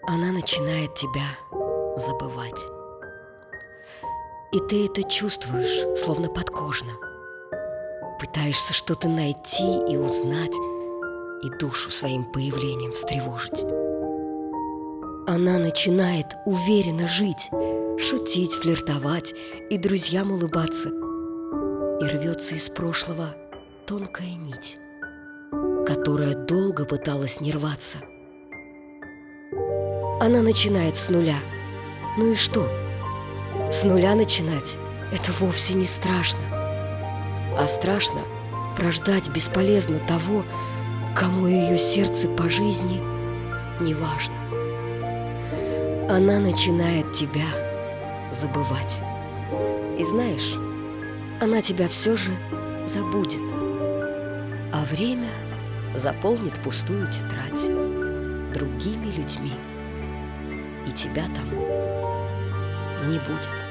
Она начинает тебя забывать. И ты это чувствуешь, словно подкожно. Пытаешься что-то найти и узнать, и душу своим появлением встревожить. Она начинает уверенно жить, шутить, флиртовать и друзьям улыбаться. И рвется из прошлого тонкая нить, которая долго пыталась не рваться. Она начинает с нуля. Ну и что? С нуля начинать — это вовсе не страшно. А страшно прождать бесполезно того, кому ее сердце по жизни не важно. Она начинает тебя забывать. И знаешь, она тебя все же забудет. А время заполнит пустую тетрадь другими людьми. И тебя там не будет.